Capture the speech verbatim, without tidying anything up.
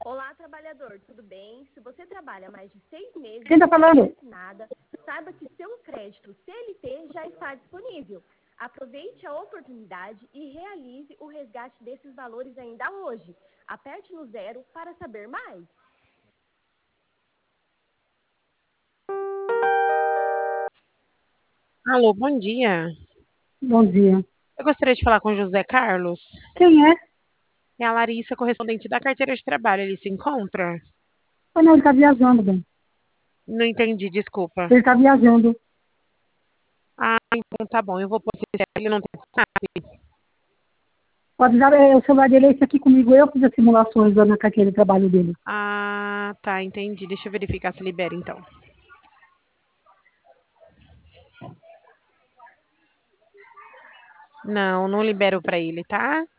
Olá, trabalhador, tudo bem? Se você trabalha mais de seis meses Quem tá sem falando? receber nada, saiba que seu crédito C L T já está disponível. Aproveite a oportunidade e realize o resgate desses valores ainda hoje. Aperte no zero para saber mais. Alô, bom dia. Bom dia. Eu gostaria de falar com o José Carlos. Quem é? É a Larissa, correspondente da carteira de trabalho. Ele se encontra? Ah, não, ele tá viajando, bem. Não entendi, desculpa. Ele tá viajando. Ah, então tá bom. Eu vou pôr esse- ele não tem WhatsApp. Pode dar, é, o celular dele é esse aqui comigo. Eu fiz as simulações lá na carteira de trabalho dele. Ah, tá, entendi. Deixa eu verificar se libera, então. Não, não libero pra ele, tá?